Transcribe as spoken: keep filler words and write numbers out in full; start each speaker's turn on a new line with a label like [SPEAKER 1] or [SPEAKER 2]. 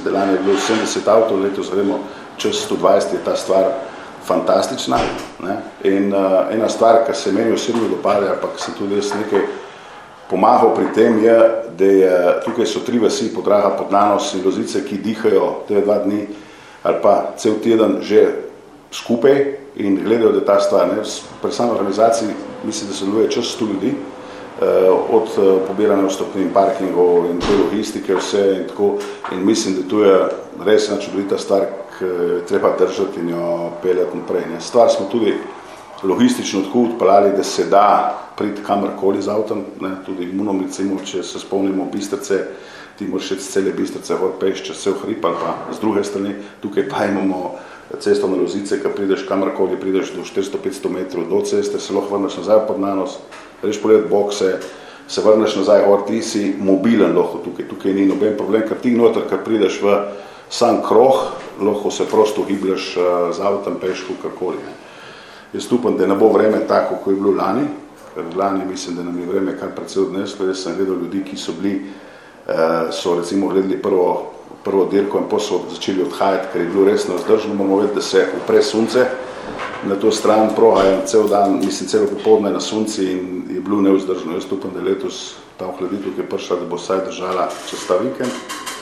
[SPEAKER 1] da lani je bilo sedemdeset avtov, letos gremo čez sto dvajset, je ta stvar fantastična. Ne? In uh, ena stvar, ki se meni osebno dopada, pa ki sem tudi jaz nekaj pomahal pri tem, je, da je, tukaj so tri vasi, Podraga, Podnanos in Lozice, ki dihajo te dva dni ali pa cel teden že skupaj in gledajo, da ta stvar, ne, pri sami organizaciji mislim, da se deluje čez sto ljudi, eh, od eh, pobiranja vstopnin, parkingov in te logistike, vse in tako, in mislim, da tu je res ena čudovita stvar, ki treba držati in jo peljati naprej. Ne. Stvar smo tudi logistično tako odpeljali, da se da priti kamorkoli z avtom, ne, tudi Munom, recimo, če se spomnimo Bistrice, ti moraš šeti z cele Bistrice, gor peš čez cel hrib ali pa z druge strani, tukaj pa imamo cesto na Lozice, ki prideš kamorkoli, prideš do štiristo petsto metrov do ceste, se lahko vrneš nazaj v Podnanos, greš pogledati bokse, se vrneš nazaj gor, ti si mobilen lahko tukaj, tukaj ni noben problem, ker ti noter, ker prideš v sam krog, lahko se prosto gibljaš z avtom, peš, kakorkoli. Jaz upam, da ne bo vreme tako, ko je bilo lani, ker lani mislim, da nam je vreme kar precej odneslo. Jaz sem gledal ljudi, ki so bili, so recimo gledali prvo, prvo dirko in potem so začeli odhajati, ker je bilo res nevzdržno. Moramo vedeti, da se upre sunce na to stran, prohaja cel dan, mislim, celo popoldne na sunci in je bilo nevzdržno. Jaz upam, da letos ta ohladitev, ki je prišla, da bo vsaj držala čez ta vikend.